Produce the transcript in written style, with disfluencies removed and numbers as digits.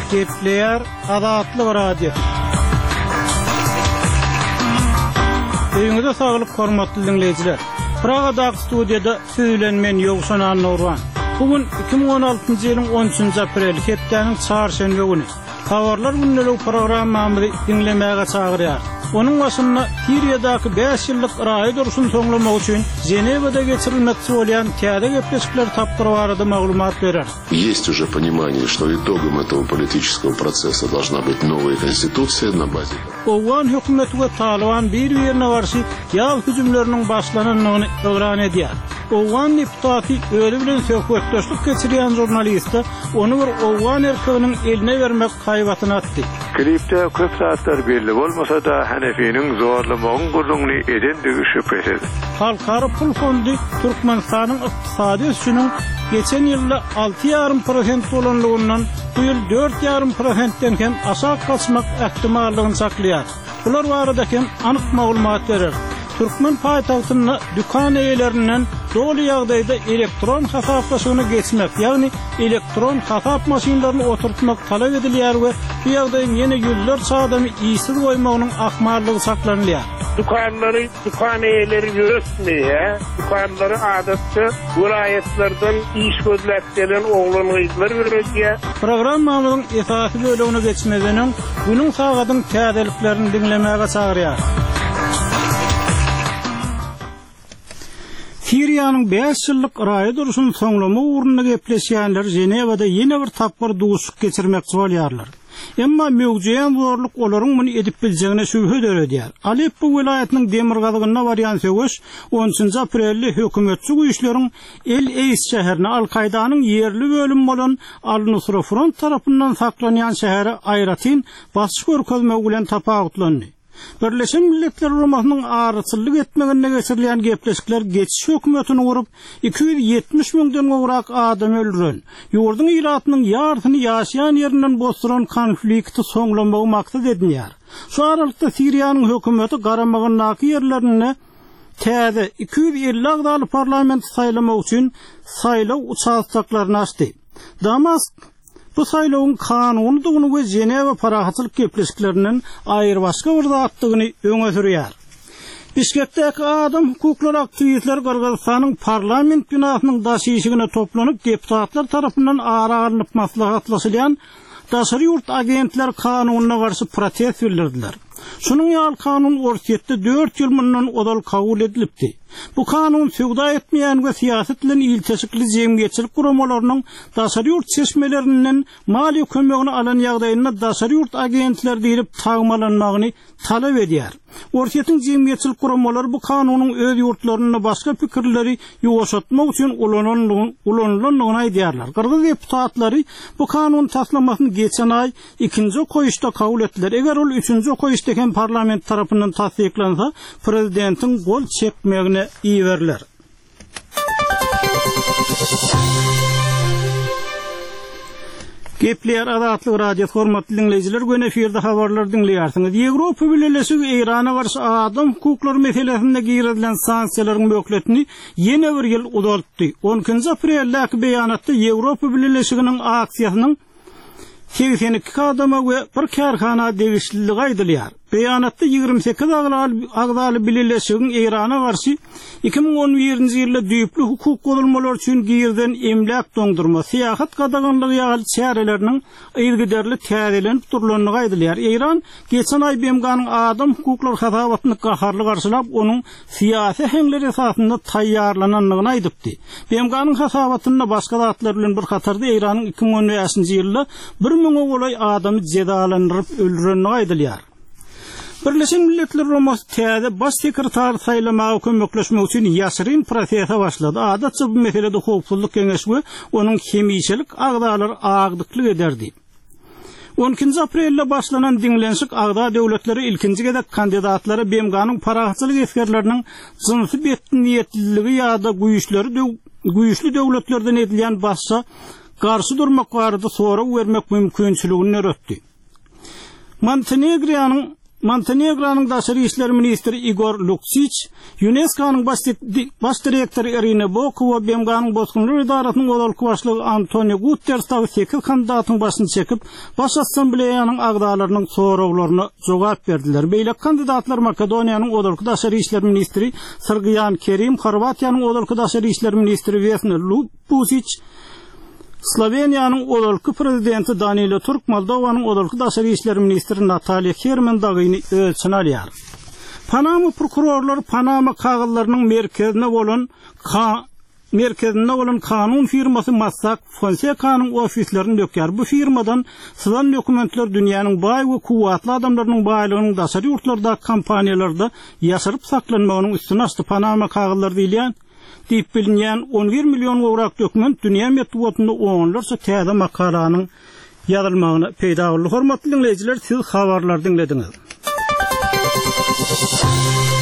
Gepleyer Adatlyk Radio. Öňüňizde saglyk hormatly dinleýijiler. Pragadag studiýada söylenmen Ýogşan Nurwan. Bugün 2016-njy ýylyň 13-nji aprel, hepdeniň çarşembe güni. Habarlar günlük programmamy dinlemäge çagyrýar. Onun başında Suriýadaky 5 ýyllyk raýat duruşyny soňlamak üçin Женевада geçirilmekçi bolan täze gepleşikler tapdyry barada maglumat berer. Есть уже понимание, что итогом этого политического процесса должна быть новая конституция на базе. Owgan hökümeti we Taliban bir ýerine garşy ýal hüjümleriniň başlananyny öwran edýär. Owgan deputaty öyle bilen söhbetdeşlik geçirýän jurnalist onu bir Owgan erkeginiň eline bermek haýbatyna atdy. Klipde köp saatlar belli bolmasa da Hanefiniň zorlamagyň gurrunly edendigi şüphesiz. Halkara pul fondy Türkmenistanyň ykdysady ösüşiniň geçen ýylda 6,5% bolanlygyndan bu ýyl 4,5%den hem aşağı kaçmak ähtimallygyny saklaýar. Bular barada hem anyk maglumat berer. Türkmen paýtagtyna dükkan eýelerinden dolu ýagdaýda elektron hasaplaşygyny geçmek, ýagny elektron hasap maşinlaryny oturtmak talap edilýär we bu ýagdaýyň ýene ýüllerçe adamy iýsiz goýmagynyň ahmarlygy saklanýar. Dükkan eýeleri ýöresmeýär. Dükkanlary adatda vilayetlerden iş gözläp gelen oglanyjlar berýär. Programmanyň esasy bölümine geçmegeniň günüň sagatyň täzeliklerini dinlemäge çagyrýar. Suriýanyň 5 ýyllyk raýat duruşyny soňlama uğruna gepleşýänler Женевада ýene bir tapyr duşuk geçirmekçi bolýarlar. Emma mögüjeýän zorluk olaryň muny edip biljegine şübhe döredýär. Aleppo welaýatynyň demirgazygyna barýan söwüş 13-nji aprelde hökümetçi güýçleriň El Eis şäherine Al-Qaydanyň ýerli bölüm bolan Al-Nusra Front tarapyndan saklanýan şäheri Ayratin basyş görkezmek bilen tapagutlandy. Birleşen Milletler Romasynyň arıçylyk etmegine geçirilýän gepleşikler geçiş hökümetini gurup 270 000den gowrak adam öldüren, ýurduň ýylatynyň ýartyny ýaşaýan ýerinden bozduran konflikti soňlamagy maksat edilýär. Şu aralykda Suriýanyň hökümeti garamagynaky ýerlerini täze 250 agdaly parlament saýlamak üçin saýlaw uçaklaryny açdy. Damask bu saylawyň kanunydygyny we Jeneva parahatçylyk gepleşiklerinden aýry başga bir zatdygyny öňe sürýär. Bişkekdäki adam hukuklary aktivistler Qırgızstanyň parlament binasynyň daşyşygyna toplanyp deputatlar tarapyndan ara alınıp maslahatlaşylýan daşary ýurt agentler kanunyna garşy protest bildirdiler. Şunun ýaly kanun ortaýetde 4 ýyl mundan odal kabul edilipdi. Bu kanun söwda etmeýän we siýasat bilen ilteşikli jemgyýetçilik guramalarynyň daşary ýurt çeşmelerinden mali kömegini alan ýagdaýynda daşary ýurt agentler diýilip tagmalanmagyny talap edýär. Ortaýetiň jemgyýetçilik guramalary bu kanunyň öz ýurtlaryna başga pikirleri ýoşatmak üçin ulanylanyny aýdýarlar. Qırgız deputatlary bu kanun taslamasyny geçen ay 2-nji koýuşda kabul etdiler. Eger ol 3-nji koýuşda hem parlament tarapyndan tasdiklansa, prezidentiň gol çekmegine iýerler. Gepleyer Adatlyk Radio hormatly dinleýijiler, göne efirde habarlar dinleýärsiňiz. Ýewropa Birleşigi Irana garşy adam hukuklary meselesinde girilen sanksiýalaryň möhletini ýene bir ýyl uzatdy. 10-njy aprelde beýanatda Ýewropa Birleşiginiň aksiýasynyň 82 adama we bir karhana degişliligi aýdylýar. Beýanatda 28 agdaly Birleşigiň Irana garşy 2011-nji ýylda düýpli hukuk gozulmalary üçin girden emlak doňdurma, syýasat gadaganlygy ýaly çäreleriniň ýylgyderli täzelenip durulanyny aýdylýar. Iran geçen ay BMG'nyň adam hukuklary hasabatyny gaharly garşylap, onuň syýasy hemleri esasynda taýýarlananyny aýdypdy. BMG'nyň hasabatyna başga zatlar bilen bir hatarda Iranyň 2015-nji ýylda 1000 golay adamy jedalandyryp öldürenini aýdylýar. Birleşen Milletler Romasy täze baş sekretar saýlamagy kömekleşmek üçin ýaşyryn prosese başlady. Adatça bu meselede hukukçylyk keňeşi onuň hemiýeçilik agdalary agdyklyk ederdi. 12 aprelde başlanan dinlenşik agda döwletleri ilkinji gedek kandidatlary BMG'nyň parahatçylyk eskerleriniň jynsy betniýetliligi ýa-da güýçli döwletlerden edilýän başça garşy durmak barada sorak bermek mümkinçiligini öretdi. Montenegronyň Montenegro'nun Daşary işler ministri Igor Lukšić, UNESCO'nun baş direktörü Irina Bokova, BMG'nın bozgunlar idaratynyň godalky başlygy Antonio Guterres tagy 8 kandidatyň başyny çekip, baş assambleýanyň agdalarynyň sorawlaryna jogap berdiler. Beýle kandidatlar Makedoniýanyň godalky Daşary işler ministri Sergiyan Kerim, Horwatiýanyň godalky Daşary işler ministri Vesna Lupušić, Sloveniýanyň godalky prezidenti Danilo Turk, Moldowanyň godalky Daşary işler ministri Natalya Herman dagyny ölçün alýar. Panama prokurorlary Panama kagallarynyň merkezinde bolan kanun firmasy Mossack Fonseca'nın ofislerini dökýär. Bu firmadan sılan dokumentler dünýäniň baý we kuwatly adamlarynyň baýlygynyň daşary ýurtlarda, kompaniýalarda ýaşaryp saklanmagynyň üstüne açdy. Panama kagallary diýilýän diýip bilinýän 11 million gowrak dokument dünýä medeniýetinde onlarça täze makalanyň ýazylmagyna peýda boldy. Hormatly dinleýijiler, siz habarlary dinlediňiz.